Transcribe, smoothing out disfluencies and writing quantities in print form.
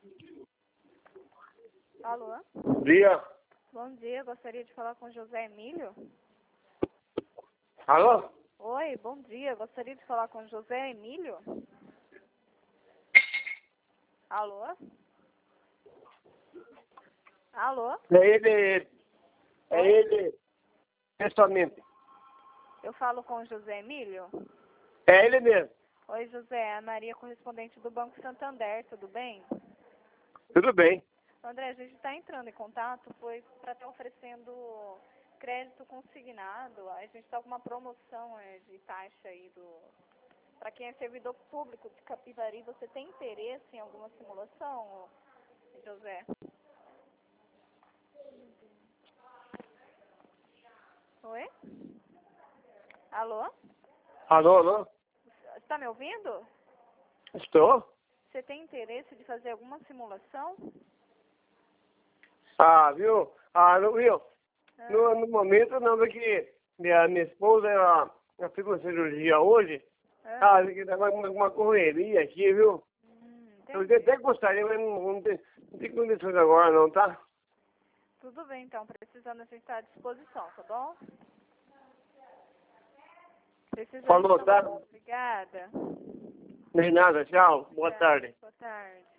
Alô? Bom dia. Bom dia, gostaria de falar com José Emílio. Alô? Oi, bom dia, gostaria de falar com José Emílio. Alô? Alô? É ele, pessoalmente. Eu falo com José Emílio? É ele mesmo. Oi, José, a Maria, correspondente do Banco Santander, tudo bem? Tudo bem. André, a gente está entrando em contato, foi para estar oferecendo crédito consignado. A gente está com uma promoção de taxa aí para quem é servidor público de Capivari. Você tem interesse em alguma simulação, José? Oi? Alô? Alô? Está me ouvindo? Estou? Você tem interesse de fazer alguma simulação? Viu? Viu? Ah, No momento não, porque minha esposa, ela fez uma cirurgia hoje. Que tá uma correria aqui, viu? Eu entendi. até gostaria, mas não tem condições agora não, tá? Tudo bem, então. Precisando, a gente está à disposição, tá bom? Precisando, Falou, tá? obrigada. Nem nada, tchau. Boa tarde. Boa tarde.